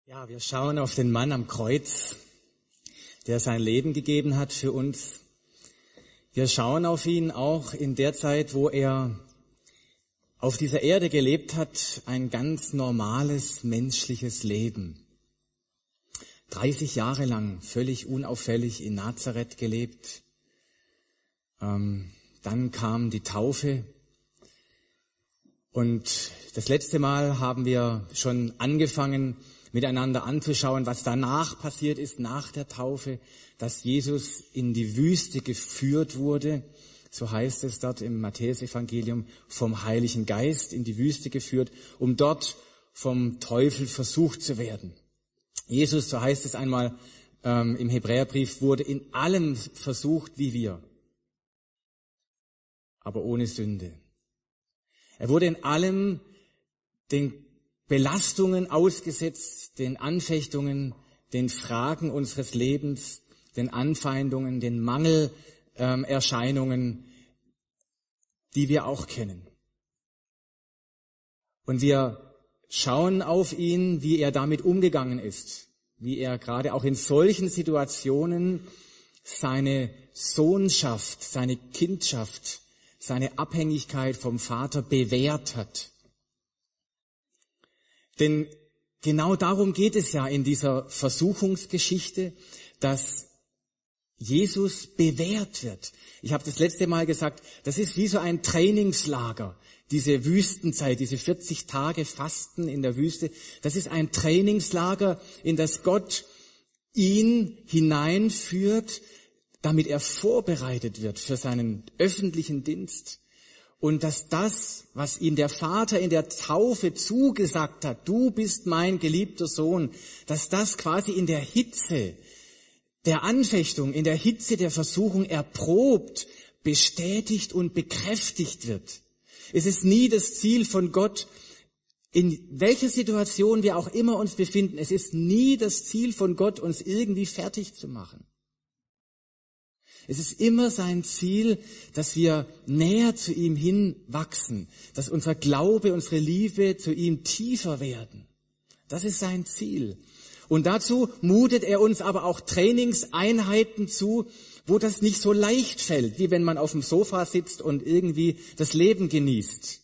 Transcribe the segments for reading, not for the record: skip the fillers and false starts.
Ja, wir schauen auf den Mann am Kreuz, der sein Leben gegeben hat für uns. Wir schauen auf ihn auch in der Zeit, wo er auf dieser Erde gelebt hat, ein ganz normales menschliches Leben. 30 Jahre lang völlig unauffällig in Nazareth gelebt. Dann kam die Taufe. Und das letzte Mal haben wir schon angefangen, miteinander anzuschauen, was danach passiert ist, nach der Taufe, dass Jesus in die Wüste geführt wurde, so heißt es dort im Matthäusevangelium, vom Heiligen Geist in die Wüste geführt, um dort vom Teufel versucht zu werden. Jesus, so heißt es einmal im Hebräerbrief, wurde in allem versucht wie wir, aber ohne Sünde. Er wurde in allem den Belastungen ausgesetzt, den Anfechtungen, den Fragen unseres Lebens, den Anfeindungen, den Mangelerscheinungen, die wir auch kennen. Und wir schauen auf ihn, wie er damit umgegangen ist, wie er gerade auch in solchen Situationen seine Sohnschaft, seine Kindschaft, seine Abhängigkeit vom Vater bewährt hat. Denn genau darum geht es ja in dieser Versuchungsgeschichte, dass Jesus bewährt wird. Ich habe das letzte Mal gesagt, das ist wie so ein Trainingslager. Diese Wüstenzeit, diese 40 Tage Fasten in der Wüste, das ist ein Trainingslager, in das Gott ihn hineinführt, damit er vorbereitet wird für seinen öffentlichen Dienst. Und dass das, was ihm der Vater in der Taufe zugesagt hat, du bist mein geliebter Sohn, dass das quasi in der Hitze der Anfechtung, in der Hitze der Versuchung erprobt, bestätigt und bekräftigt wird. Es ist nie das Ziel von Gott, in welcher Situation wir auch immer uns befinden, es ist nie das Ziel von Gott, uns irgendwie fertig zu machen. Es ist immer sein Ziel, dass wir näher zu ihm hinwachsen, dass unser Glaube, unsere Liebe zu ihm tiefer werden. Das ist sein Ziel. Und dazu mutet er uns aber auch Trainingseinheiten zu, wo das nicht so leicht fällt, wie wenn man auf dem Sofa sitzt und irgendwie das Leben genießt.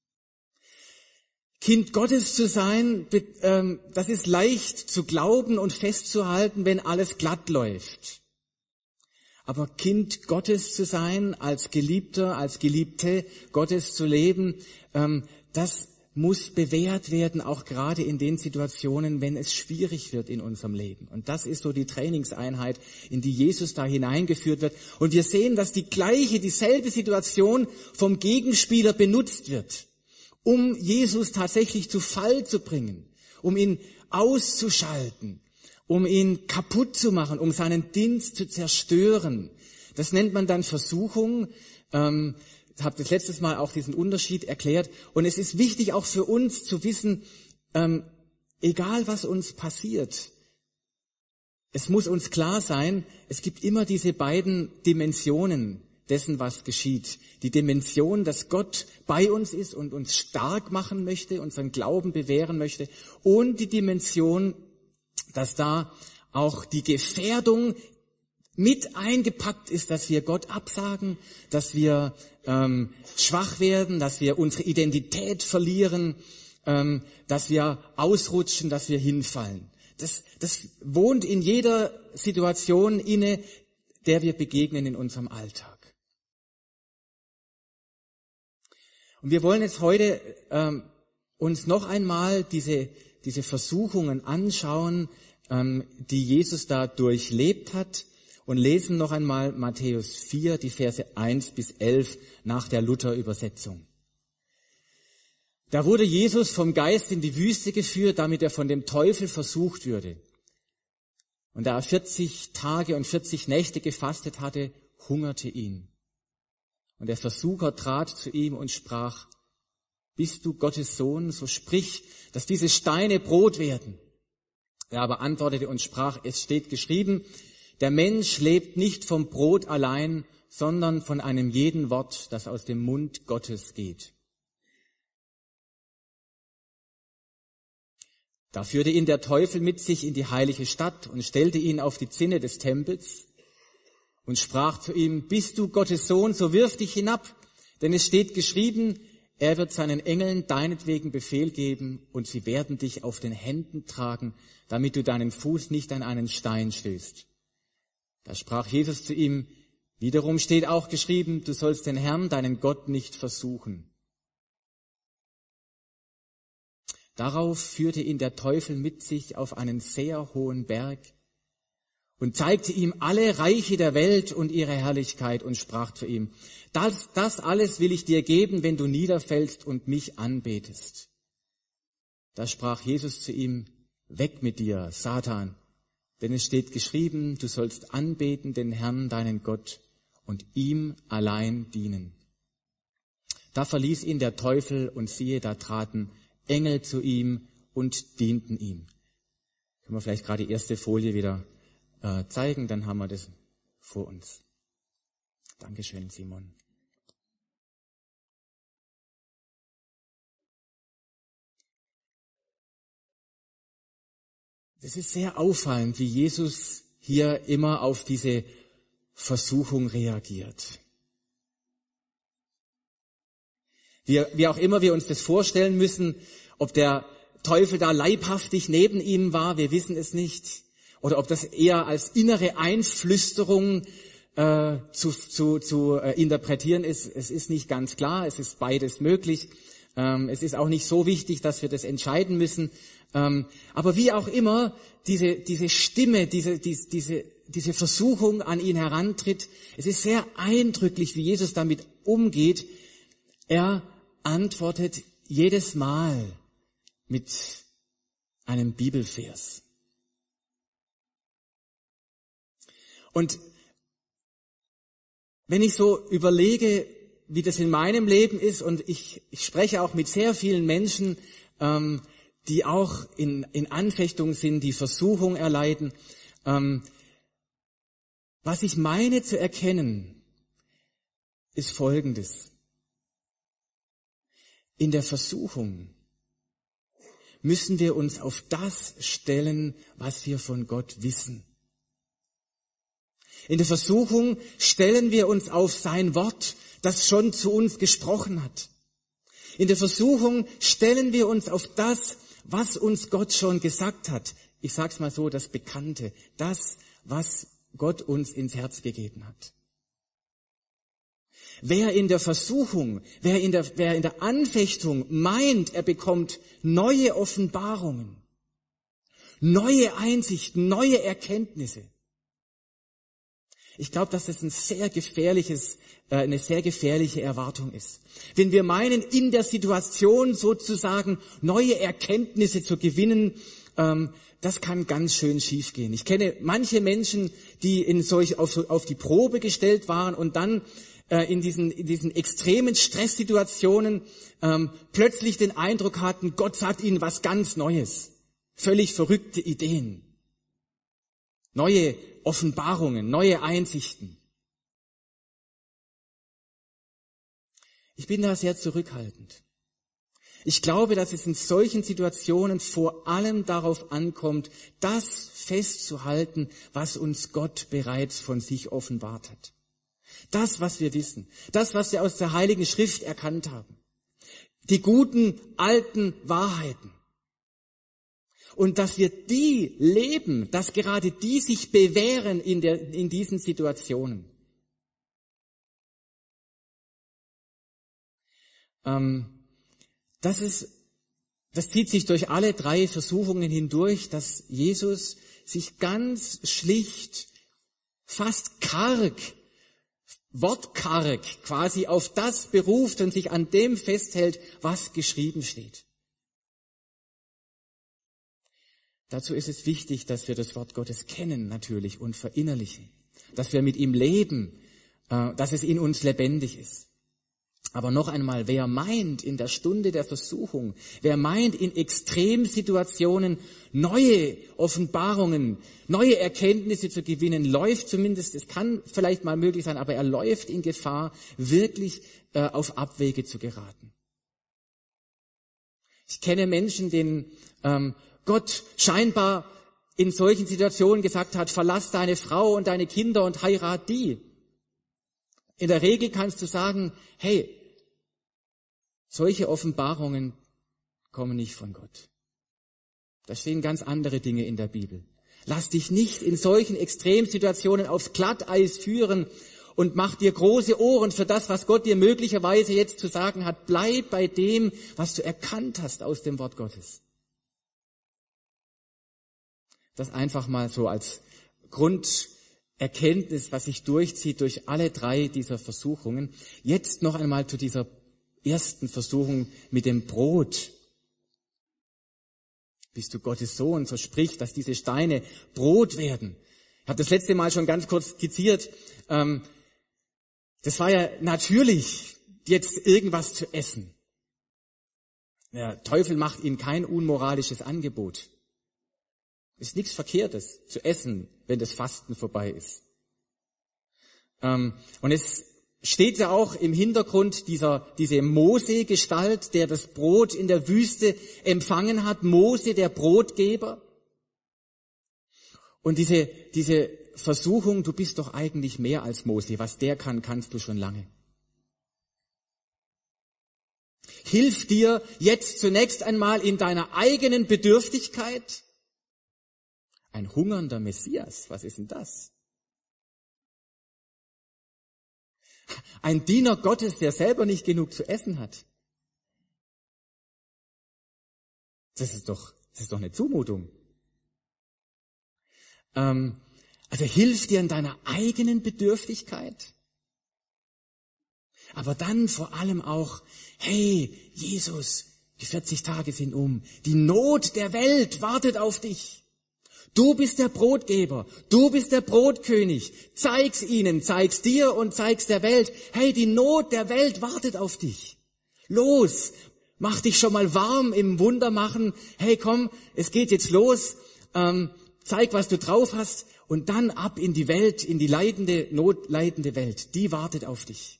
Kind Gottes zu sein, das ist leicht zu glauben und festzuhalten, wenn alles glatt läuft. Aber Kind Gottes zu sein, als Geliebter, als Geliebte Gottes zu leben, das muss bewährt werden, auch gerade in den Situationen, wenn es schwierig wird in unserem Leben. Und das ist so die Trainingseinheit, in die Jesus da hineingeführt wird. Und wir sehen, dass dieselbe Situation vom Gegenspieler benutzt wird, um Jesus tatsächlich zu Fall zu bringen, um ihn auszuschalten, um ihn kaputt zu machen, um seinen Dienst zu zerstören. Das nennt man dann Versuchung. Ich habe das letztes Mal auch diesen Unterschied erklärt. Und es ist wichtig auch für uns zu wissen, egal was uns passiert, es muss uns klar sein, es gibt immer diese beiden Dimensionen dessen, was geschieht. Die Dimension, dass Gott bei uns ist und uns stark machen möchte, unseren Glauben bewähren möchte. Und die Dimension, dass da auch die Gefährdung mit eingepackt ist, dass wir Gott absagen, dass wir schwach werden, dass wir unsere Identität verlieren, dass wir ausrutschen, dass wir hinfallen. Das wohnt in jeder Situation inne, der wir begegnen in unserem Alltag. Und wir wollen jetzt heute uns noch einmal diese Versuchungen anschauen, die Jesus da durchlebt hat, und lesen noch einmal Matthäus 4, die Verse 1 bis 11 nach der Luther-Übersetzung. Da wurde Jesus vom Geist in die Wüste geführt, damit er von dem Teufel versucht würde. Und da er 40 Tage und 40 Nächte gefastet hatte, hungerte ihn. Und der Versucher trat zu ihm und sprach: Bist du Gottes Sohn, so sprich, dass diese Steine Brot werden. Er aber antwortete und sprach: Es steht geschrieben, der Mensch lebt nicht vom Brot allein, sondern von einem jeden Wort, das aus dem Mund Gottes geht. Da führte ihn der Teufel mit sich in die heilige Stadt und stellte ihn auf die Zinne des Tempels und sprach zu ihm, bist du Gottes Sohn, so wirf dich hinab, denn es steht geschrieben, er wird seinen Engeln deinetwegen Befehl geben und sie werden dich auf den Händen tragen, damit du deinen Fuß nicht an einen Stein stößt. Da sprach Jesus zu ihm, wiederum steht auch geschrieben, du sollst den Herrn, deinen Gott, nicht versuchen. Darauf führte ihn der Teufel mit sich auf einen sehr hohen Berg und zeigte ihm alle Reiche der Welt und ihre Herrlichkeit und sprach zu ihm, das alles will ich dir geben, wenn du niederfällst und mich anbetest. Da sprach Jesus zu ihm, weg mit dir, Satan, denn es steht geschrieben, du sollst anbeten den Herrn, deinen Gott, und ihm allein dienen. Da verließ ihn der Teufel und siehe, da traten Engel zu ihm und dienten ihm. Können wir vielleicht gerade die erste Folie wieder zeigen, dann haben wir das vor uns. Dankeschön, Simon. Es ist sehr auffallend, wie Jesus hier immer auf diese Versuchung reagiert. Wie auch immer wir uns das vorstellen müssen, ob der Teufel da leibhaftig neben ihm war, wir wissen es nicht. Oder ob das eher als innere Einflüsterung zu interpretieren ist. Es ist nicht ganz klar, es ist beides möglich. Es ist auch nicht so wichtig, dass wir das entscheiden müssen. Aber wie auch immer, diese Stimme, diese Versuchung an ihn herantritt, es ist sehr eindrücklich, wie Jesus damit umgeht. Er antwortet jedes Mal mit einem Bibelvers. Und wenn ich so überlege, wie das in meinem Leben ist, und ich spreche auch mit sehr vielen Menschen, die auch in Anfechtung sind, die Versuchung erleiden, was ich meine zu erkennen, ist Folgendes. In der Versuchung müssen wir uns auf das stellen, was wir von Gott wissen. In der Versuchung stellen wir uns auf sein Wort, das schon zu uns gesprochen hat. In der Versuchung stellen wir uns auf das, was uns Gott schon gesagt hat. Ich sag's mal so, das Bekannte, das, was Gott uns ins Herz gegeben hat. Wer in der Versuchung, wer in der Anfechtung meint, er bekommt neue Offenbarungen, neue Einsichten, neue Erkenntnisse, ich glaube, dass das eine sehr gefährliche Erwartung ist. Wenn wir meinen, in der Situation sozusagen neue Erkenntnisse zu gewinnen, das kann ganz schön schiefgehen. Ich kenne manche Menschen, die auf die Probe gestellt waren und dann in diesen extremen Stresssituationen plötzlich den Eindruck hatten, Gott sagt ihnen was ganz Neues. Völlig verrückte Ideen. Neue Offenbarungen, neue Einsichten. Ich bin da sehr zurückhaltend. Ich glaube, dass es in solchen Situationen vor allem darauf ankommt, das festzuhalten, was uns Gott bereits von sich offenbart hat. Das, was wir wissen, das, was wir aus der Heiligen Schrift erkannt haben. Die guten, alten Wahrheiten. Und dass wir die leben, dass gerade die sich bewähren in diesen Situationen. Das zieht sich durch alle 3 Versuchungen hindurch, dass Jesus sich ganz schlicht, fast karg, wortkarg quasi auf das beruft und sich an dem festhält, was geschrieben steht. Dazu ist es wichtig, dass wir das Wort Gottes kennen natürlich und verinnerlichen, dass wir mit ihm leben, dass es in uns lebendig ist. Aber noch einmal, wer meint in der Stunde der Versuchung, wer meint in Extremsituationen neue Offenbarungen, neue Erkenntnisse zu gewinnen, läuft zumindest, es kann vielleicht mal möglich sein, aber er läuft in Gefahr, wirklich auf Abwege zu geraten. Ich kenne Menschen, denen Gott scheinbar in solchen Situationen gesagt hat, verlass deine Frau und deine Kinder und heirat die. In der Regel kannst du sagen, hey, solche Offenbarungen kommen nicht von Gott. Da stehen ganz andere Dinge in der Bibel. Lass dich nicht in solchen Extremsituationen aufs Glatteis führen und mach dir große Ohren für das, was Gott dir möglicherweise jetzt zu sagen hat. Bleib bei dem, was du erkannt hast aus dem Wort Gottes. Das einfach mal so als Grunderkenntnis, was sich durchzieht durch alle drei dieser Versuchungen. Jetzt noch einmal zu dieser ersten Versuchung mit dem Brot. Bist du Gottes Sohn, so sprich, dass diese Steine Brot werden. Ich habe das letzte Mal schon ganz kurz skizziert. Das war ja natürlich, jetzt irgendwas zu essen. Der Teufel macht ihnen kein unmoralisches Angebot. Ist nichts Verkehrtes zu essen, wenn das Fasten vorbei ist. Und es steht ja auch im Hintergrund diese Mose-Gestalt, der das Brot in der Wüste empfangen hat. Mose, der Brotgeber. Und diese Versuchung, du bist doch eigentlich mehr als Mose. Was der kann, kannst du schon lange. Hilf dir jetzt zunächst einmal in deiner eigenen Bedürftigkeit. Ein hungernder Messias, was ist denn das? Ein Diener Gottes, der selber nicht genug zu essen hat. Das ist doch eine Zumutung. Also hilf dir in deiner eigenen Bedürftigkeit. Aber dann vor allem auch, hey, Jesus, die 40 Tage sind um. Die Not der Welt wartet auf dich. Du bist der Brotgeber, du bist der Brotkönig. Zeig's ihnen, zeig's dir und zeig's der Welt. Hey, die Not der Welt wartet auf dich. Los, mach dich schon mal warm im Wundermachen. Hey, komm, es geht jetzt los. Zeig, was du drauf hast und dann ab in die Welt, in die leidende, notleidende Welt. Die wartet auf dich.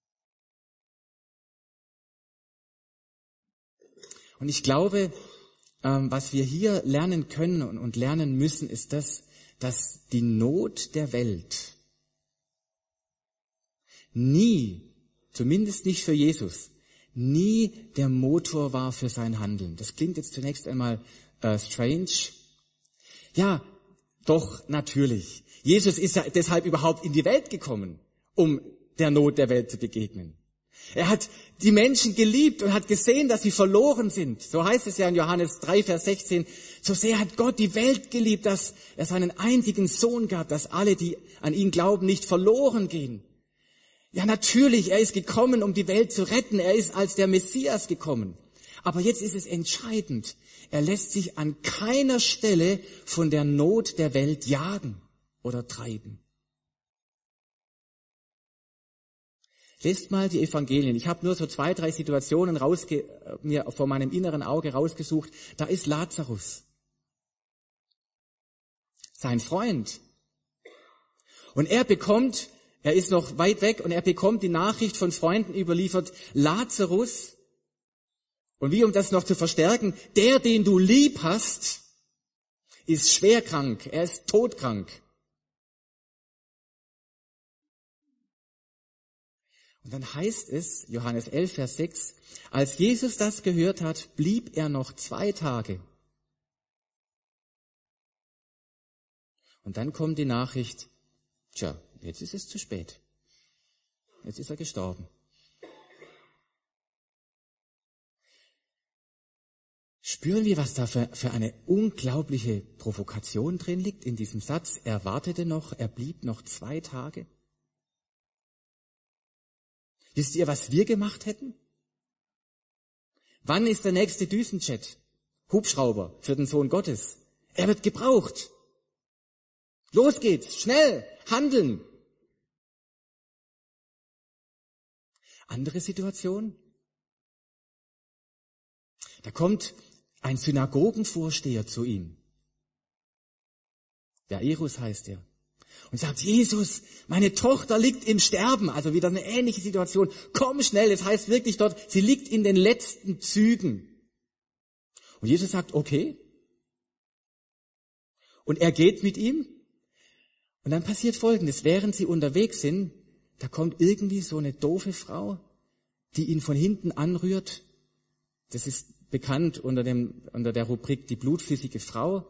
Und ich glaube, was wir hier lernen können und lernen müssen, ist das, dass die Not der Welt nie, zumindest nicht für Jesus, nie der Motor war für sein Handeln. Das klingt jetzt zunächst einmal strange. Ja, doch, natürlich. Jesus ist ja deshalb überhaupt in die Welt gekommen, um der Not der Welt zu begegnen. Er hat die Menschen geliebt und hat gesehen, dass sie verloren sind. So heißt es ja in Johannes 3, Vers 16. So sehr hat Gott die Welt geliebt, dass er seinen einzigen Sohn gab, dass alle, die an ihn glauben, nicht verloren gehen. Ja, natürlich, er ist gekommen, um die Welt zu retten. Er ist als der Messias gekommen. Aber jetzt ist es entscheidend. Er lässt sich an keiner Stelle von der Not der Welt jagen oder treiben. Lest mal die Evangelien. Ich habe nur so 2, 3 Situationen mir vor meinem inneren Auge rausgesucht. Da ist Lazarus, sein Freund. Und er ist noch weit weg und er bekommt die Nachricht von Freunden überliefert, Lazarus, und wie um das noch zu verstärken, der, den du lieb hast, ist schwer krank, er ist todkrank. Und dann heißt es, Johannes 11, Vers 6, als Jesus das gehört hat, blieb er noch 2 Tage. Und dann kommt die Nachricht, tja, jetzt ist es zu spät. Jetzt ist er gestorben. Spüren wir, was da für eine unglaubliche Provokation drin liegt in diesem Satz? Er wartete noch, er blieb noch 2 Tage. Wisst ihr, was wir gemacht hätten? Wann ist der nächste Düsenjet? Hubschrauber für den Sohn Gottes. Er wird gebraucht. Los geht's, schnell, handeln. Andere Situation? Da kommt ein Synagogenvorsteher zu ihm. Jairus heißt er. Und sagt, Jesus, meine Tochter liegt im Sterben. Also wieder eine ähnliche Situation. Komm schnell, es heißt wirklich dort, sie liegt in den letzten Zügen. Und Jesus sagt, okay, Und er geht mit ihm. Und dann passiert Folgendes. Während sie unterwegs sind, da kommt irgendwie so eine doofe Frau, die ihn von hinten anrührt. Das ist bekannt unter der Rubrik die blutflüssige Frau.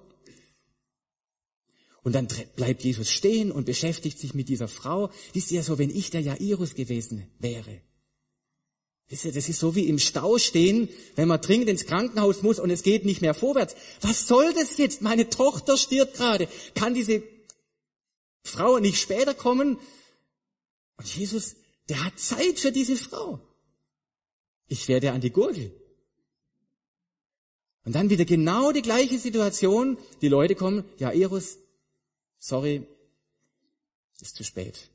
Und dann bleibt Jesus stehen und beschäftigt sich mit dieser Frau. Wisst ihr, so wenn ich der Jairus gewesen wäre. Wisst ihr, das ist so wie im Stau stehen, wenn man dringend ins Krankenhaus muss und es geht nicht mehr vorwärts. Was soll das jetzt? Meine Tochter stirbt gerade. Kann diese Frau nicht später kommen? Und Jesus, der hat Zeit für diese Frau. Ich werde an die Gurgel. Und dann wieder genau die gleiche Situation. Die Leute kommen, Jairus, sorry, ist zu spät.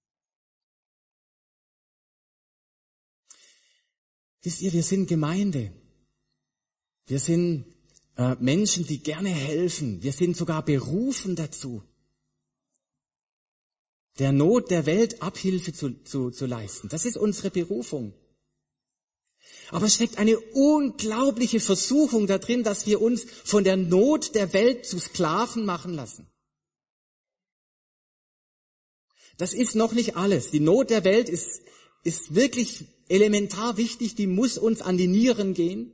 Wisst ihr, wir sind Gemeinde. Wir sind Menschen, die gerne helfen. Wir sind sogar berufen dazu, der Not der Welt Abhilfe zu leisten. Das ist unsere Berufung. Aber es steckt eine unglaubliche Versuchung da drin, dass wir uns von der Not der Welt zu Sklaven machen lassen. Das ist noch nicht alles. Die Not der Welt ist wirklich elementar wichtig, die muss uns an die Nieren gehen.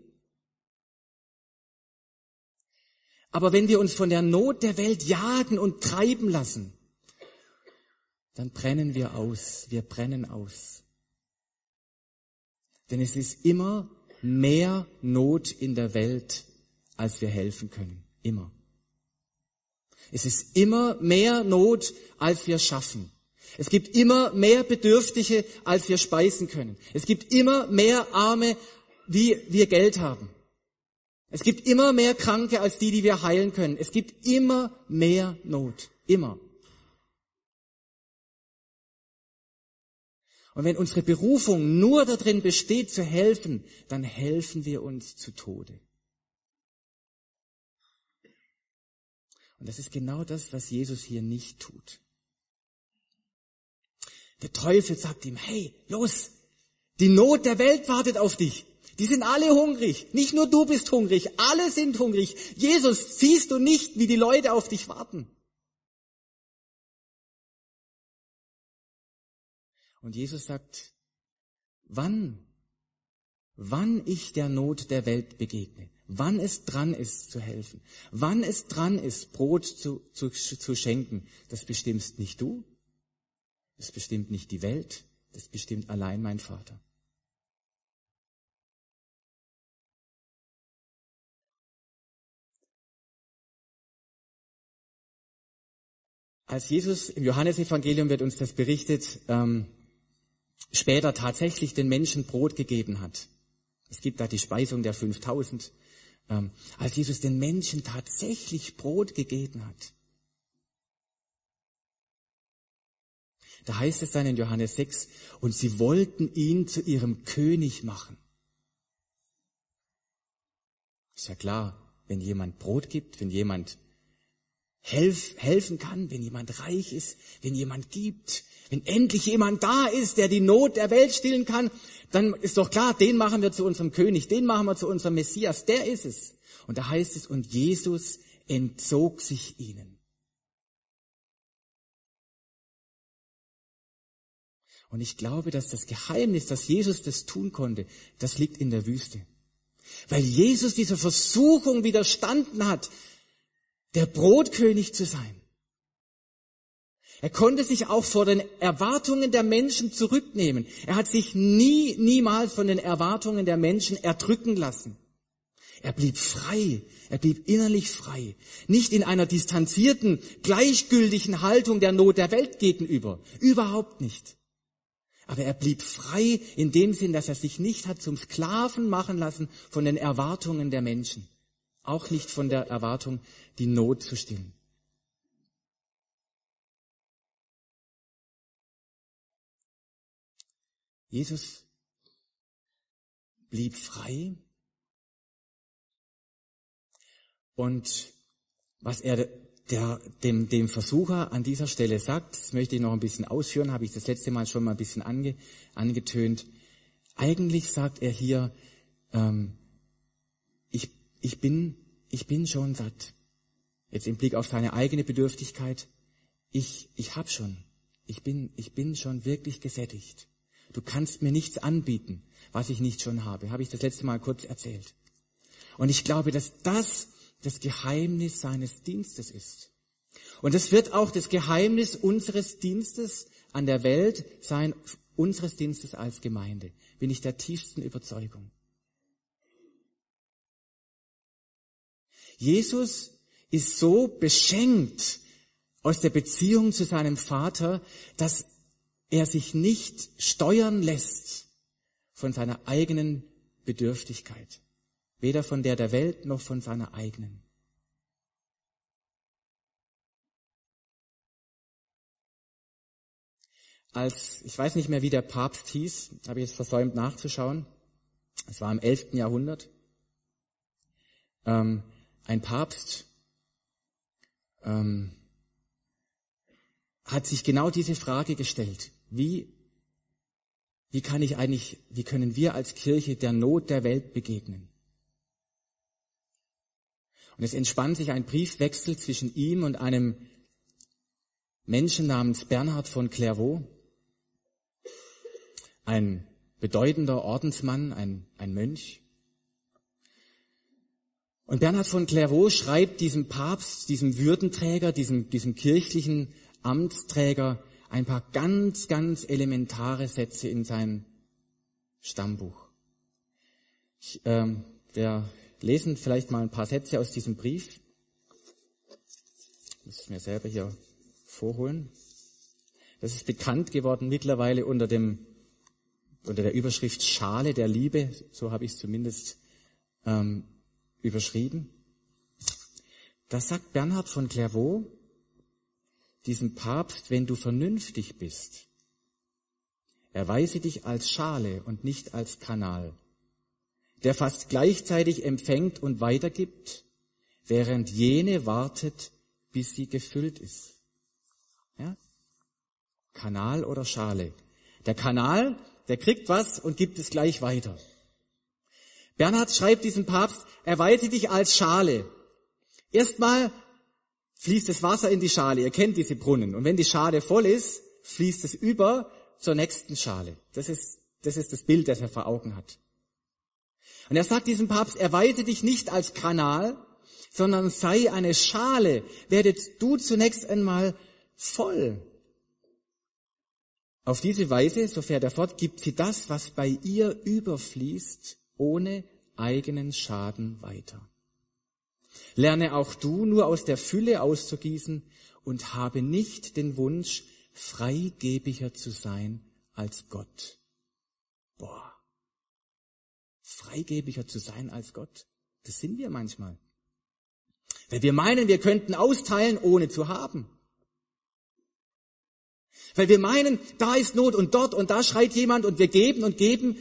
Aber wenn wir uns von der Not der Welt jagen und treiben lassen, dann brennen wir aus. Wir brennen aus. Denn es ist immer mehr Not in der Welt, als wir helfen können. Immer. Es ist immer mehr Not, als wir schaffen. Es gibt immer mehr Bedürftige, als wir speisen können. Es gibt immer mehr Arme, wie wir Geld haben. Es gibt immer mehr Kranke, als die wir heilen können. Es gibt immer mehr Not. Immer. Und wenn unsere Berufung nur darin besteht, zu helfen, dann helfen wir uns zu Tode. Und das ist genau das, was Jesus hier nicht tut. Der Teufel sagt ihm, hey, los, die Not der Welt wartet auf dich. Die sind alle hungrig. Nicht nur du bist hungrig, alle sind hungrig. Jesus, siehst du nicht, wie die Leute auf dich warten? Und Jesus sagt, wann ich der Not der Welt begegne, wann es dran ist zu helfen, wann es dran ist, Brot zu schenken, das bestimmst nicht du, das bestimmt nicht die Welt, das bestimmt allein mein Vater. Als Jesus im Johannesevangelium wird uns das berichtet, später tatsächlich den Menschen Brot gegeben hat. Es gibt da die Speisung der 5000. Als Jesus den Menschen tatsächlich Brot gegeben hat. Da heißt es dann in Johannes 6, und sie wollten ihn zu ihrem König machen. Ist ja klar, wenn jemand Brot gibt, wenn jemand helfen kann, wenn jemand reich ist, wenn jemand gibt, wenn endlich jemand da ist, der die Not der Welt stillen kann, dann ist doch klar, den machen wir zu unserem König, den machen wir zu unserem Messias, der ist es. Und da heißt es, und Jesus entzog sich ihnen. Und ich glaube, dass das Geheimnis, dass Jesus das tun konnte, das liegt in der Wüste. Weil Jesus dieser Versuchung widerstanden hat, der Brotkönig zu sein. Er konnte sich auch vor den Erwartungen der Menschen zurücknehmen. Er hat sich niemals von den Erwartungen der Menschen erdrücken lassen. Er blieb frei, er blieb innerlich frei. Nicht in einer distanzierten, gleichgültigen Haltung der Not der Welt gegenüber. Überhaupt nicht. Aber er blieb frei in dem Sinn, dass er sich nicht hat zum Sklaven machen lassen von den Erwartungen der Menschen. Auch nicht von der Erwartung, die Not zu stillen. Jesus blieb frei. Und was er dem Versucher an dieser Stelle sagt, das möchte ich noch ein bisschen ausführen, habe ich das letzte Mal schon mal ein bisschen angetönt. Eigentlich sagt er hier, ich bin schon satt. Jetzt im Blick auf seine eigene Bedürftigkeit, ich hab schon, ich bin schon wirklich gesättigt. Du kannst mir nichts anbieten, was ich nicht schon habe. Habe ich das letzte Mal kurz erzählt. Und ich glaube, dass das das Geheimnis seines Dienstes ist. Und es wird auch das Geheimnis unseres Dienstes an der Welt sein, unseres Dienstes als Gemeinde. Bin ich der tiefsten Überzeugung. Jesus ist so beschenkt aus der Beziehung zu seinem Vater, dass er sich nicht steuern lässt von seiner eigenen Bedürftigkeit. Weder von der Welt noch von seiner eigenen. Ich weiß nicht mehr, wie der Papst hieß, habe ich jetzt versäumt nachzuschauen. Es war im 11. Jahrhundert. Ein Papst hat sich genau diese Frage gestellt. Wie können wir als Kirche der Not der Welt begegnen? Und es entspann sich ein Briefwechsel zwischen ihm und einem Menschen namens Bernhard von Clairvaux, ein bedeutender Ordensmann, ein Mönch. Und Bernhard von Clairvaux schreibt diesem Papst, diesem Würdenträger, diesem kirchlichen Amtsträger ein paar ganz, ganz elementare Sätze in sein Stammbuch. Wir lesen vielleicht mal ein paar Sätze aus diesem Brief. Ich muss es mir selber hier vorholen. Das ist bekannt geworden mittlerweile unter der Überschrift Schale der Liebe, so habe ich es zumindest überschrieben. Da sagt Bernhard von Clairvaux diesem Papst, wenn du vernünftig bist, erweise dich als Schale und nicht als Kanal, der fast gleichzeitig empfängt und weitergibt, während jene wartet, bis sie gefüllt ist. Ja? Kanal oder Schale. Der Kanal, der kriegt was und gibt es gleich weiter. Bernhard schreibt diesem Papst, erweise dich als Schale. Erstmal fließt das Wasser in die Schale. Ihr kennt diese Brunnen. Und wenn die Schale voll ist, fließt es über zur nächsten Schale. Das ist das Bild, das er vor Augen hat. Und er sagt diesem Papst, erweise dich nicht als Kanal, sondern sei eine Schale. Werdet du zunächst einmal voll. Auf diese Weise, so fährt er fort, gibt sie das, was bei ihr überfließt, ohne eigenen Schaden weiter. Lerne auch du nur aus der Fülle auszugießen und habe nicht den Wunsch, freigebiger zu sein als Gott. Freigebiger zu sein als Gott, das sind wir manchmal. Weil wir meinen, wir könnten austeilen, ohne zu haben. Weil wir meinen, da ist Not und dort und da schreit jemand und wir geben und geben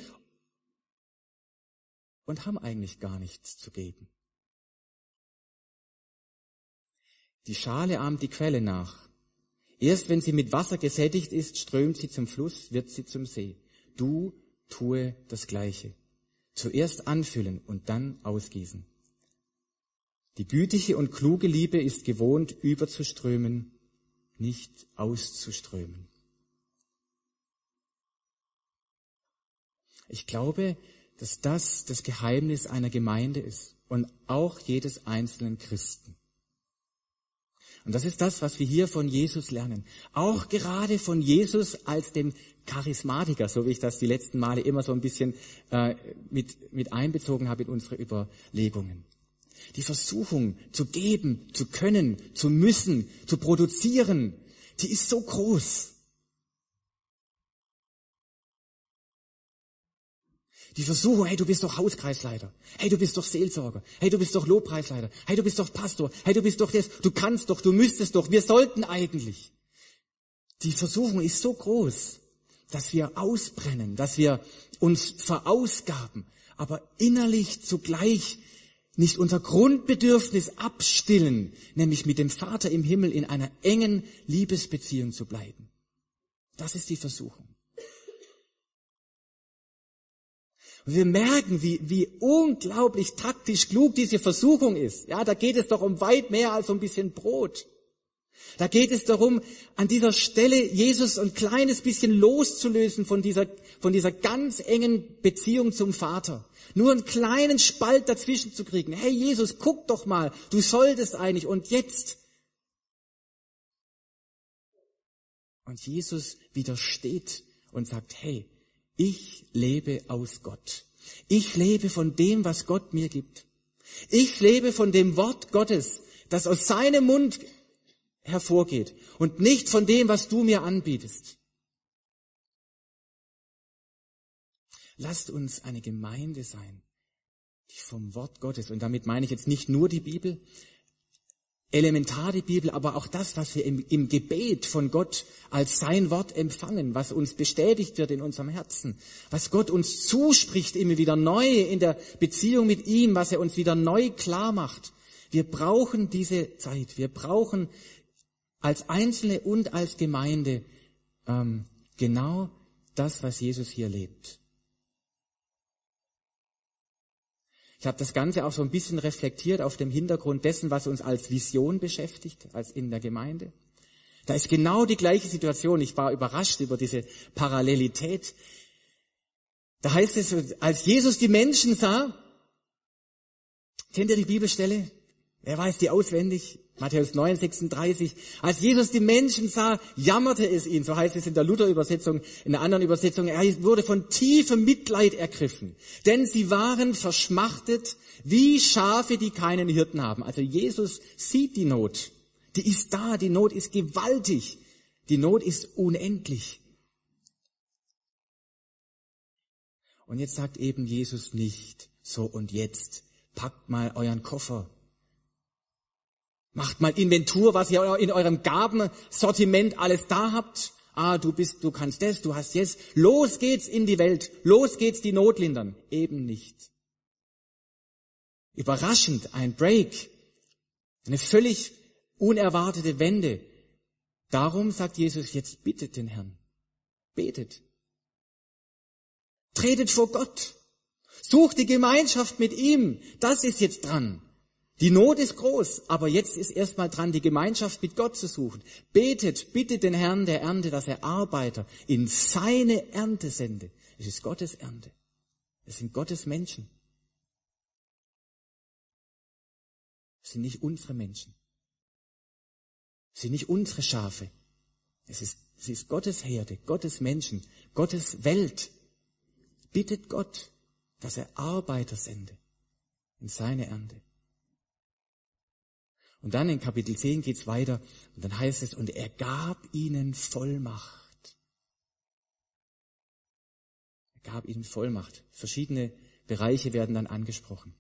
und haben eigentlich gar nichts zu geben. Die Schale ahmt die Quelle nach. Erst wenn sie mit Wasser gesättigt ist, strömt sie zum Fluss, wird sie zum See. Du tue das Gleiche. Zuerst anfüllen und dann ausgießen. Die gütige und kluge Liebe ist gewohnt, überzuströmen, nicht auszuströmen. Ich glaube, dass das Geheimnis einer Gemeinde ist und auch jedes einzelnen Christen. Und das ist das, was wir hier von Jesus lernen. Auch gerade von Jesus als dem Charismatiker, so wie ich das die letzten Male immer so ein bisschen mit einbezogen habe in unsere Überlegungen. Die Versuchung zu geben, zu können, zu müssen, zu produzieren, die ist so groß. Die Versuchung, hey, du bist doch Hauskreisleiter, hey, du bist doch Seelsorger, hey, du bist doch Lobpreisleiter, hey, du bist doch Pastor, hey, du bist doch das, du kannst doch, du müsstest doch, wir sollten eigentlich. Die Versuchung ist so groß, dass wir ausbrennen, dass wir uns verausgaben, aber innerlich zugleich nicht unser Grundbedürfnis abstillen, nämlich mit dem Vater im Himmel in einer engen Liebesbeziehung zu bleiben. Das ist die Versuchung. Und wir merken, wie unglaublich taktisch klug diese Versuchung ist. Ja, da geht es doch um weit mehr als um ein bisschen Brot. Da geht es darum, an dieser Stelle Jesus ein kleines bisschen loszulösen von dieser ganz engen Beziehung zum Vater. Nur einen kleinen Spalt dazwischen zu kriegen. Hey Jesus, guck doch mal, du solltest eigentlich und jetzt. Und Jesus widersteht und sagt, hey, ich lebe aus Gott. Ich lebe von dem, was Gott mir gibt. Ich lebe von dem Wort Gottes, das aus seinem Mund hervorgeht und nicht von dem, was du mir anbietest. Lasst uns eine Gemeinde sein, die vom Wort Gottes, und damit meine ich jetzt nicht nur die Bibel, elementar die Bibel, aber auch das, was wir im Gebet von Gott als sein Wort empfangen, was uns bestätigt wird in unserem Herzen, was Gott uns zuspricht immer wieder neu in der Beziehung mit ihm, was er uns wieder neu klar macht. Wir brauchen diese Zeit, wir brauchen als Einzelne und als Gemeinde genau das, was Jesus hier lebt. Ich habe das Ganze auch so ein bisschen reflektiert auf dem Hintergrund dessen, was uns als Vision beschäftigt, als in der Gemeinde. Da ist genau die gleiche Situation. Ich war überrascht über diese Parallelität. Da heißt es, als Jesus die Menschen sah, kennt ihr die Bibelstelle? Wer weiß die auswendig? Matthäus 9, 36. Als Jesus die Menschen sah, jammerte es ihn. So heißt es in der Luther-Übersetzung. In der anderen Übersetzung, er wurde von tiefem Mitleid ergriffen. Denn sie waren verschmachtet wie Schafe, die keinen Hirten haben. Also Jesus sieht die Not. Die ist da. Die Not ist gewaltig. Die Not ist unendlich. Und jetzt sagt eben Jesus nicht, so und jetzt, packt mal euren Koffer. Macht mal Inventur, was ihr in eurem Gabensortiment alles da habt. Du kannst das, du hast jetzt. Los geht's in die Welt. Los geht's die Not lindern. Eben nicht. Überraschend, ein Break. Eine völlig unerwartete Wende. Darum sagt Jesus, jetzt bittet den Herrn. Betet. Tretet vor Gott. Sucht die Gemeinschaft mit ihm. Das ist jetzt dran. Die Not ist groß, aber jetzt ist erstmal dran, die Gemeinschaft mit Gott zu suchen. Betet, bittet den Herrn der Ernte, dass er Arbeiter in seine Ernte sende. Es ist Gottes Ernte. Es sind Gottes Menschen. Es sind nicht unsere Menschen. Es sind nicht unsere Schafe. Es ist Gottes Herde, Gottes Menschen, Gottes Welt. Bittet Gott, dass er Arbeiter sende in seine Ernte. Und dann in Kapitel 10 geht's weiter und dann heißt es, und er gab ihnen Vollmacht. Er gab ihnen Vollmacht. Verschiedene Bereiche werden dann angesprochen.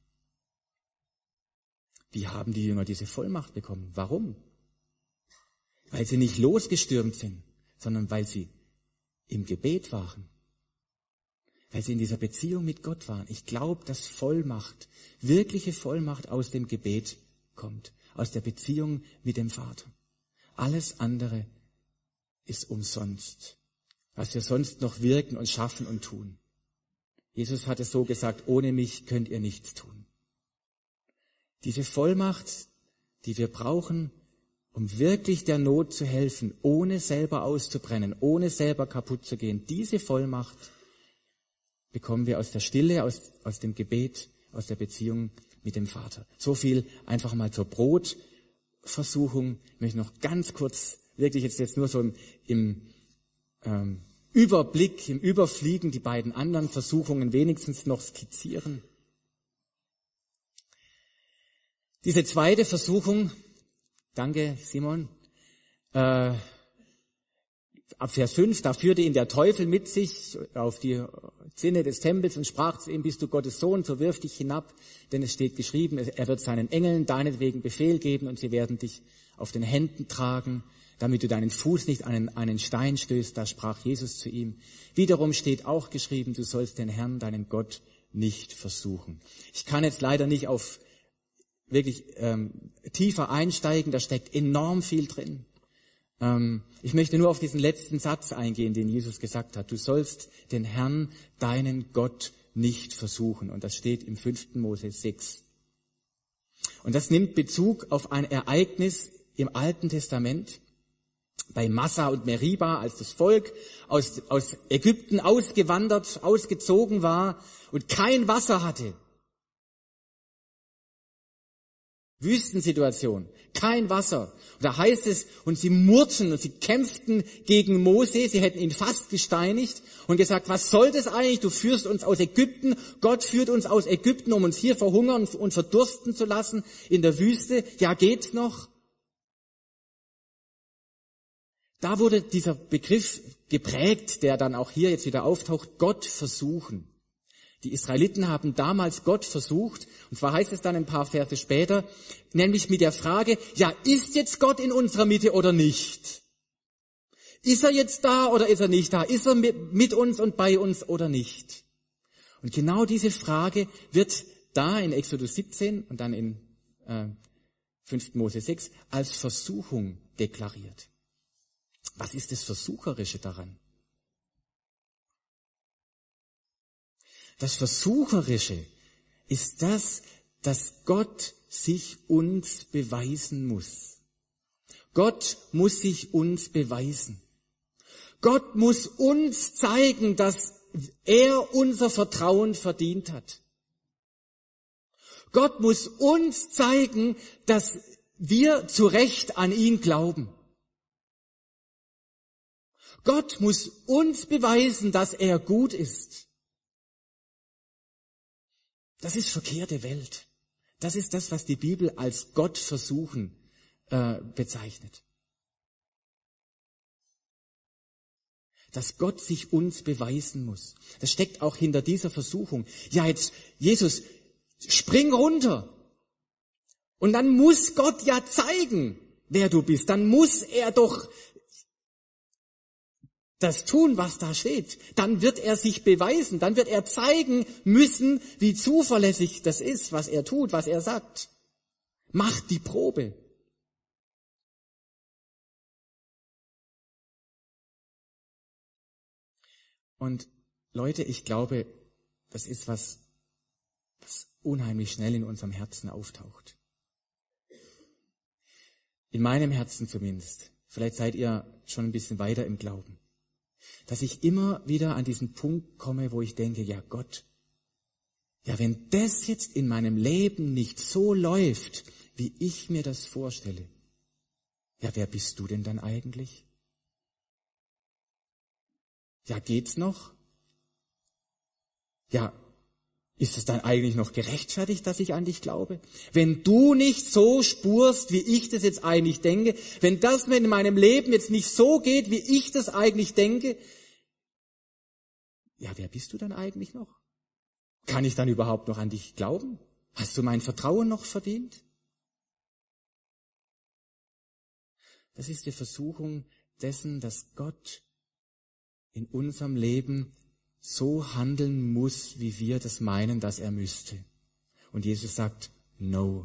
Wie haben die Jünger diese Vollmacht bekommen? Warum? Weil sie nicht losgestürmt sind, sondern weil sie im Gebet waren. Weil sie in dieser Beziehung mit Gott waren. Ich glaube, dass Vollmacht, wirkliche Vollmacht aus dem Gebet kommt. Aus der Beziehung mit dem Vater. Alles andere ist umsonst, was wir sonst noch wirken und schaffen und tun. Jesus hat es so gesagt, ohne mich könnt ihr nichts tun. Diese Vollmacht, die wir brauchen, um wirklich der Not zu helfen, ohne selber auszubrennen, ohne selber kaputt zu gehen, diese Vollmacht bekommen wir aus der Stille, aus dem Gebet, aus der Beziehung mit dem Vater. So viel einfach mal zur Brotversuchung. Ich möchte noch ganz kurz, wirklich jetzt nur so im Überblick, im Überfliegen die beiden anderen Versuchungen wenigstens noch skizzieren. Diese zweite Versuchung, danke Simon, ab Vers 5, da führte ihn der Teufel mit sich auf die Zinne des Tempels und sprach zu ihm, bist du Gottes Sohn, so wirf dich hinab, denn es steht geschrieben, er wird seinen Engeln deinetwegen Befehl geben und sie werden dich auf den Händen tragen, damit du deinen Fuß nicht an einen Stein stößt. Da sprach Jesus zu ihm. Wiederum steht auch geschrieben, du sollst den Herrn, deinen Gott, nicht versuchen. Ich kann jetzt leider nicht auf wirklich tiefer einsteigen, da steckt enorm viel drin. Ich möchte nur auf diesen letzten Satz eingehen, den Jesus gesagt hat. Du sollst den Herrn, deinen Gott, nicht versuchen. Und das steht im 5. Mose 6. Und das nimmt Bezug auf ein Ereignis im Alten Testament, bei Massa und Meriba, als das Volk aus Ägypten ausgewandert, ausgezogen war und kein Wasser hatte. Wüstensituation, kein Wasser. Und da heißt es, und sie murrten und sie kämpften gegen Mose, sie hätten ihn fast gesteinigt und gesagt, was soll das eigentlich? Du führst uns aus Ägypten, Gott führt uns aus Ägypten, um uns hier verhungern und verdursten zu lassen in der Wüste. Ja, geht's noch? Da wurde dieser Begriff geprägt, der dann auch hier jetzt wieder auftaucht, Gott versuchen. Die Israeliten haben damals Gott versucht, und zwar heißt es dann ein paar Verse später, nämlich mit der Frage, ja, ist jetzt Gott in unserer Mitte oder nicht? Ist er jetzt da oder ist er nicht da? Ist er mit uns und bei uns oder nicht? Und genau diese Frage wird da in Exodus 17 und dann in 5. Mose 6 als Versuchung deklariert. Was ist das Versucherische daran? Das Versucherische ist das, dass Gott sich uns beweisen muss. Gott muss sich uns beweisen. Gott muss uns zeigen, dass er unser Vertrauen verdient hat. Gott muss uns zeigen, dass wir zu Recht an ihn glauben. Gott muss uns beweisen, dass er gut ist. Das ist verkehrte Welt. Das ist das, was die Bibel als Gott versuchen bezeichnet. Dass Gott sich uns beweisen muss. Das steckt auch hinter dieser Versuchung. Ja, jetzt, Jesus, spring runter. Und dann muss Gott ja zeigen, wer du bist. Dann muss er doch das tun, was da steht. Dann wird er sich beweisen. Dann wird er zeigen müssen, wie zuverlässig das ist, was er tut, was er sagt. Macht die Probe. Und Leute, ich glaube, das ist was unheimlich schnell in unserem Herzen auftaucht. In meinem Herzen zumindest. Vielleicht seid ihr schon ein bisschen weiter im Glauben. Dass ich immer wieder an diesen Punkt komme, wo ich denke, ja Gott, ja wenn das jetzt in meinem Leben nicht so läuft, wie ich mir das vorstelle, ja wer bist du denn dann eigentlich? Ja geht's noch? Ja, ist es dann eigentlich noch gerechtfertigt, dass ich an dich glaube? Wenn du nicht so spurst, wie ich das jetzt eigentlich denke, wenn das mir in meinem Leben jetzt nicht so geht, wie ich das eigentlich denke, ja, wer bist du dann eigentlich noch? Kann ich dann überhaupt noch an dich glauben? Hast du mein Vertrauen noch verdient? Das ist die Versuchung dessen, dass Gott in unserem Leben so handeln muss, wie wir das meinen, dass er müsste. Und Jesus sagt, no.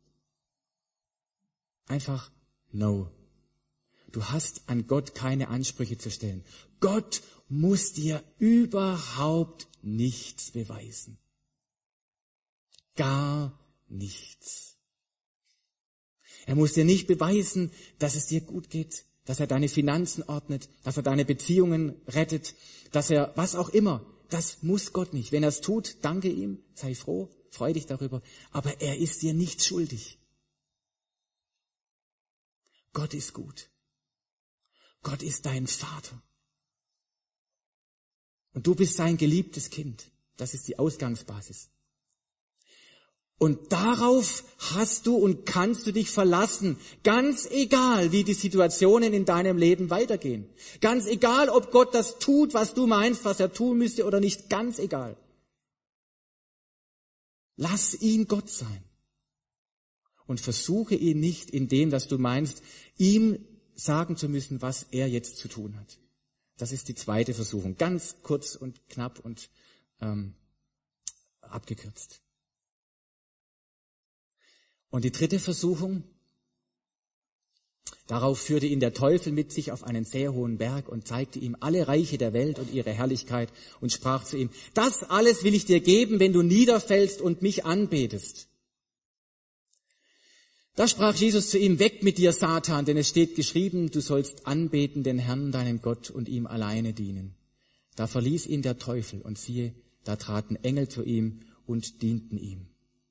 Einfach no. Du hast an Gott keine Ansprüche zu stellen. Gott muss dir überhaupt nichts beweisen. Gar nichts. Er muss dir nicht beweisen, dass es dir gut geht, dass er deine Finanzen ordnet, dass er deine Beziehungen rettet, dass er was auch immer. Das muss Gott nicht. Wenn er es tut, danke ihm, sei froh, freu dich darüber. Aber er ist dir nichts schuldig. Gott ist gut. Gott ist dein Vater. Und du bist sein geliebtes Kind. Das ist die Ausgangsbasis. Und darauf hast du und kannst du dich verlassen, ganz egal, wie die Situationen in deinem Leben weitergehen. Ganz egal, ob Gott das tut, was du meinst, was er tun müsste oder nicht, ganz egal. Lass ihn Gott sein. Und versuche ihn nicht in dem, dass du meinst, ihm sagen zu müssen, was er jetzt zu tun hat. Das ist die zweite Versuchung. Ganz kurz und knapp und abgekürzt. Und die dritte Versuchung, Darauf führte ihn der Teufel mit sich auf einen sehr hohen Berg und zeigte ihm alle Reiche der Welt und ihre Herrlichkeit und sprach zu ihm: Das alles will ich dir geben, wenn du niederfällst und mich anbetest. Da sprach Jesus zu ihm: Weg mit dir, Satan, denn es steht geschrieben, du sollst anbeten den Herrn, deinen Gott, und ihm alleine dienen. Da verließ ihn der Teufel, und siehe, da traten Engel zu ihm und dienten ihm.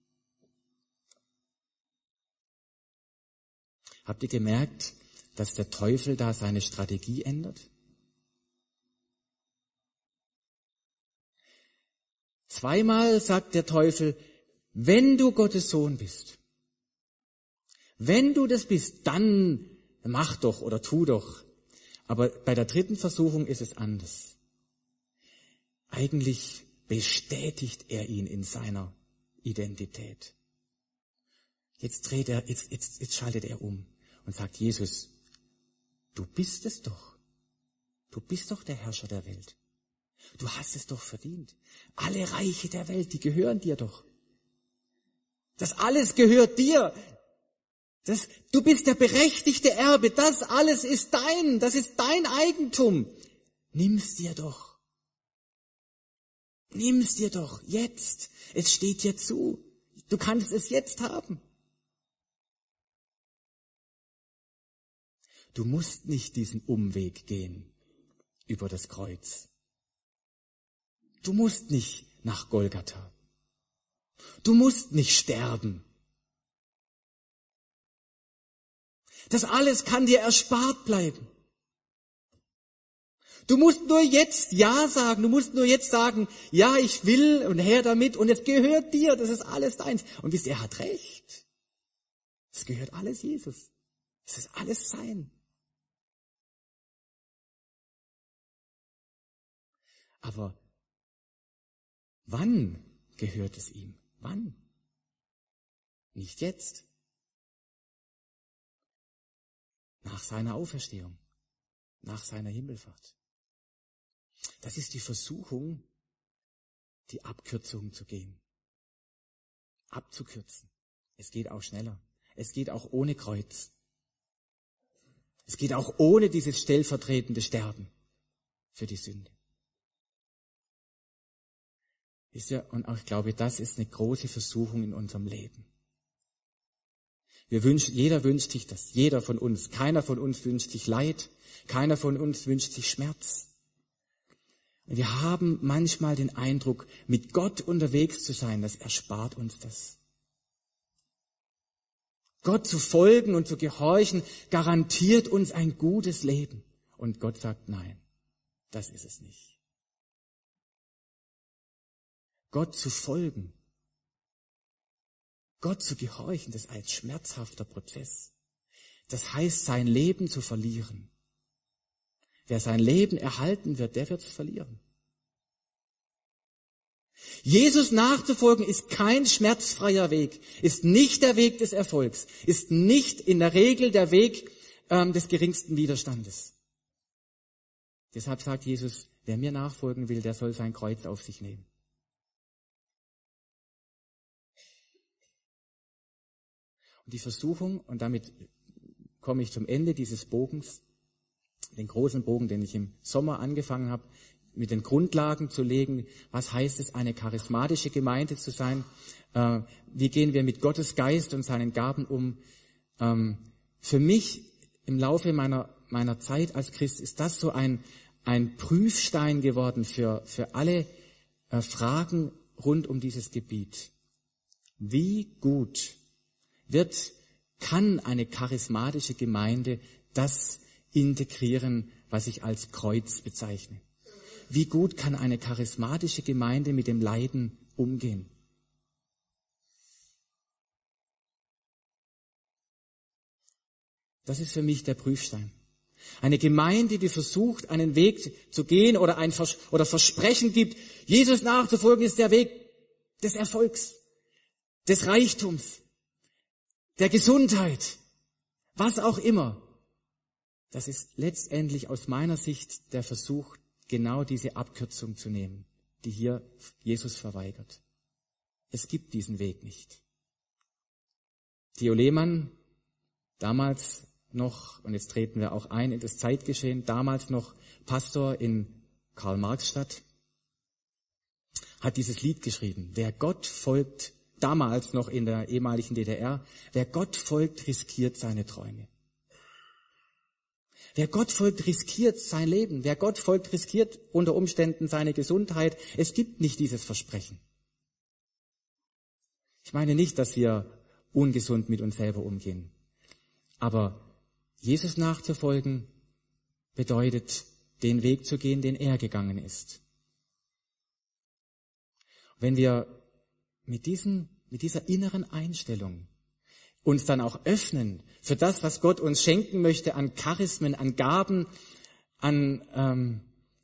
Habt ihr gemerkt, dass der Teufel da seine Strategie ändert? Zweimal sagt der Teufel: Wenn du Gottes Sohn bist, wenn du das bist, dann mach doch oder tu doch. Aber bei der dritten Versuchung ist es anders. Eigentlich bestätigt er ihn in seiner Identität. Jetzt schaltet er um und sagt: Jesus, du bist es doch. Du bist doch der Herrscher der Welt. Du hast es doch verdient. Alle Reiche der Welt, die gehören dir doch. Das alles gehört dir. Du bist der berechtigte Erbe. Das alles ist dein. Das ist dein Eigentum. Nimm's dir doch. Nimm's dir doch jetzt. Es steht dir zu. Du kannst es jetzt haben. Du musst nicht diesen Umweg gehen über das Kreuz. Du musst nicht nach Golgatha. Du musst nicht sterben. Das alles kann dir erspart bleiben. Du musst nur jetzt Ja sagen. Du musst nur jetzt sagen: Ja, ich will und her damit und es gehört dir. Das ist alles deins. Und wisst ihr, er hat recht. Es gehört alles Jesus. Es ist alles sein. Aber wann gehört es ihm? Wann? Nicht jetzt. Nach seiner Auferstehung, nach seiner Himmelfahrt. Das ist die Versuchung, die Abkürzung zu gehen. Abzukürzen. Es geht auch schneller. Es geht auch ohne Kreuz. Es geht auch ohne dieses stellvertretende Sterben für die Sünde. Wisst ihr, und auch ich glaube, das ist eine große Versuchung in unserem Leben. Jeder wünscht sich das. Jeder von uns. Keiner von uns wünscht sich Leid. Keiner von uns wünscht sich Schmerz. Und wir haben manchmal den Eindruck, mit Gott unterwegs zu sein, das erspart uns das. Gott zu folgen und zu gehorchen, garantiert uns ein gutes Leben. Und Gott sagt: Nein, das ist es nicht. Gott zu folgen, Gott zu gehorchen, das ist ein schmerzhafter Prozess. Das heißt, sein Leben zu verlieren. Wer sein Leben erhalten wird, der wird es verlieren. Jesus nachzufolgen ist kein schmerzfreier Weg, ist nicht der Weg des Erfolgs, ist nicht in der Regel der Weg des geringsten Widerstandes. Deshalb sagt Jesus: Wer mir nachfolgen will, der soll sein Kreuz auf sich nehmen. Und die Versuchung, und damit komme ich zum Ende dieses Bogens, den großen Bogen, den ich im Sommer angefangen habe, mit den Grundlagen zu legen. Was heißt es, eine charismatische Gemeinde zu sein? Wie gehen wir mit Gottes Geist und seinen Gaben um? Für mich im Laufe meiner Zeit als Christ ist das so ein Prüfstein geworden für alle Fragen rund um dieses Gebiet. Wie gut kann eine charismatische Gemeinde das integrieren, was ich als Kreuz bezeichne? Wie gut kann eine charismatische Gemeinde mit dem Leiden umgehen? Das ist für mich der Prüfstein. Eine Gemeinde, die versucht, einen Weg zu gehen oder Versprechen gibt, Jesus nachzufolgen, ist der Weg des Erfolgs, des Reichtums, der Gesundheit, was auch immer. Das ist letztendlich aus meiner Sicht der Versuch, genau diese Abkürzung zu nehmen, die hier Jesus verweigert. Es gibt diesen Weg nicht. Theo Lehmann, damals noch, und jetzt treten wir auch ein in das Zeitgeschehen, damals noch Pastor in Karl-Marx-Stadt, hat dieses Lied geschrieben. Wer Gott folgt, damals noch in der ehemaligen DDR, wer Gott folgt, riskiert seine Träume. Wer Gott folgt, riskiert sein Leben. Wer Gott folgt, riskiert unter Umständen seine Gesundheit. Es gibt nicht dieses Versprechen. Ich meine nicht, dass wir ungesund mit uns selber umgehen. Aber Jesus nachzufolgen bedeutet, den Weg zu gehen, den er gegangen ist. Wenn wir mit dieser inneren Einstellung uns dann auch öffnen für das, was Gott uns schenken möchte an Charismen, an Gaben, an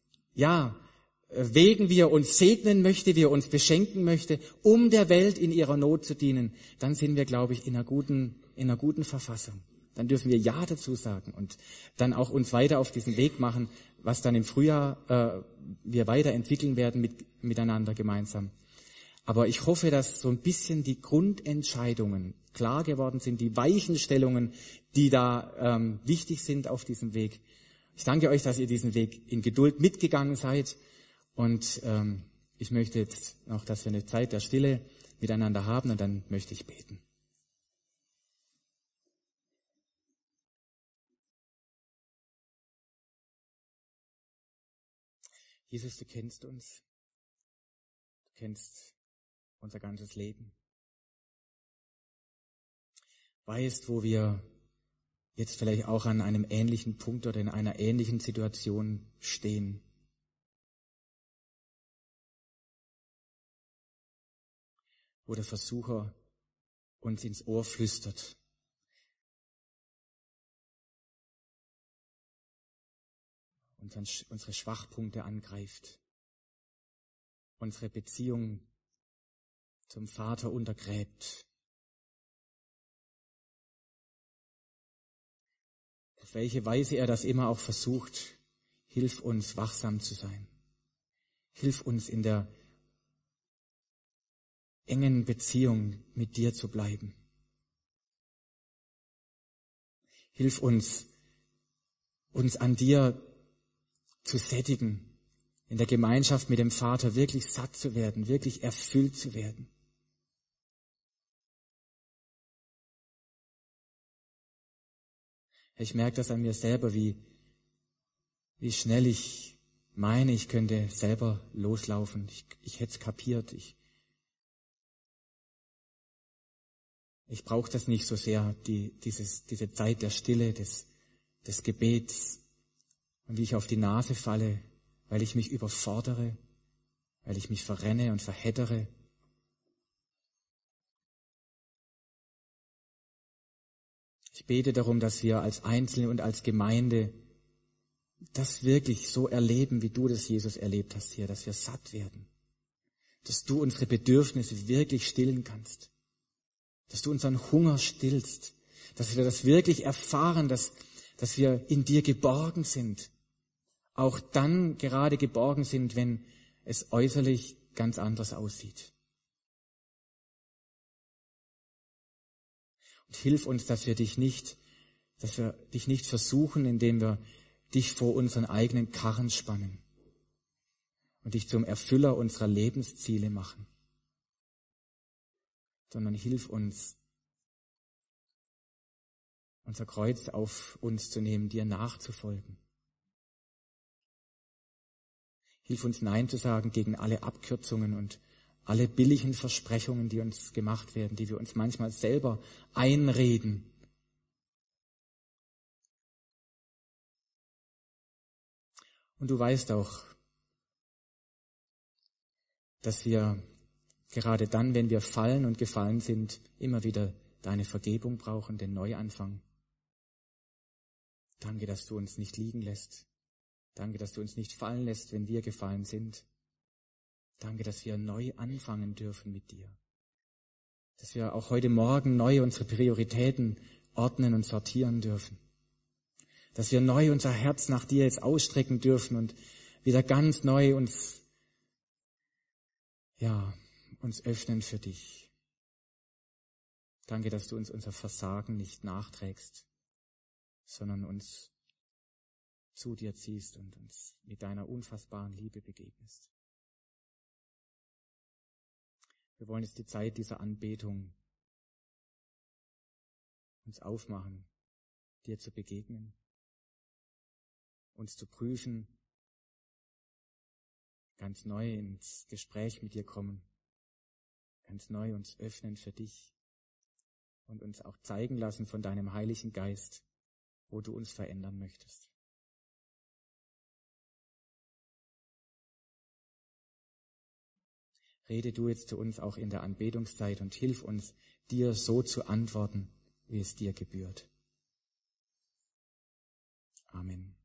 Wegen, wie er uns segnen möchte, wie er uns beschenken möchte, um der Welt in ihrer Not zu dienen, dann sind wir, glaube ich, in einer guten Verfassung. Dann dürfen wir Ja dazu sagen und dann auch uns weiter auf diesen Weg machen, was dann im Frühjahr wir weiterentwickeln werden miteinander gemeinsam. Aber ich hoffe, dass so ein bisschen die Grundentscheidungen klar geworden sind, die Weichenstellungen, die da wichtig sind auf diesem Weg. Ich danke euch, dass ihr diesen Weg in Geduld mitgegangen seid. Und ich möchte jetzt noch, dass wir eine Zeit der Stille miteinander haben und dann möchte ich beten. Jesus, du kennst uns. Du kennst unser ganzes Leben. Weißt, wo wir jetzt vielleicht auch an einem ähnlichen Punkt oder in einer ähnlichen Situation stehen. Wo der Versucher uns ins Ohr flüstert. Und dann unsere Schwachpunkte angreift. Unsere Beziehung zum Vater untergräbt. Auf welche Weise er das immer auch versucht, hilf uns, wachsam zu sein. Hilf uns in der engen Beziehung mit dir zu bleiben. Hilf uns an dir zu sättigen, in der Gemeinschaft mit dem Vater wirklich satt zu werden, wirklich erfüllt zu werden. Ich merke das an mir selber, wie schnell ich meine, ich könnte selber loslaufen. Ich hätte es kapiert. Ich brauche das nicht so sehr, diese Zeit der Stille, des Gebets. Und wie ich auf die Nase falle, weil ich mich überfordere, weil ich mich verrenne und verhedtere. Ich bete darum, dass wir als Einzelne und als Gemeinde das wirklich so erleben, wie du das, Jesus, erlebt hast hier, dass wir satt werden, dass du unsere Bedürfnisse wirklich stillen kannst, dass du unseren Hunger stillst, dass wir das wirklich erfahren, dass wir in dir geborgen sind, auch dann gerade geborgen sind, wenn es äußerlich ganz anders aussieht. Und hilf uns, dass wir dich nicht versuchen, indem wir dich vor unseren eigenen Karren spannen und dich zum Erfüller unserer Lebensziele machen, sondern hilf uns, unser Kreuz auf uns zu nehmen, dir nachzufolgen. Hilf uns, Nein zu sagen gegen alle Abkürzungen und alle billigen Versprechungen, die uns gemacht werden, die wir uns manchmal selber einreden. Und du weißt auch, dass wir gerade dann, wenn wir fallen und gefallen sind, immer wieder deine Vergebung brauchen, den Neuanfang. Danke, dass du uns nicht liegen lässt. Danke, dass du uns nicht fallen lässt, wenn wir gefallen sind. Danke, dass wir neu anfangen dürfen mit dir. Dass wir auch heute Morgen neu unsere Prioritäten ordnen und sortieren dürfen. Dass wir neu unser Herz nach dir jetzt ausstrecken dürfen und wieder ganz neu uns öffnen für dich. Danke, dass du uns unser Versagen nicht nachträgst, sondern uns zu dir ziehst und uns mit deiner unfassbaren Liebe begegnest. Wir wollen jetzt die Zeit dieser Anbetung uns aufmachen, dir zu begegnen, uns zu prüfen, ganz neu ins Gespräch mit dir kommen, ganz neu uns öffnen für dich und uns auch zeigen lassen von deinem Heiligen Geist, wo du uns verändern möchtest. Rede du jetzt zu uns auch in der Anbetungszeit und hilf uns, dir so zu antworten, wie es dir gebührt. Amen.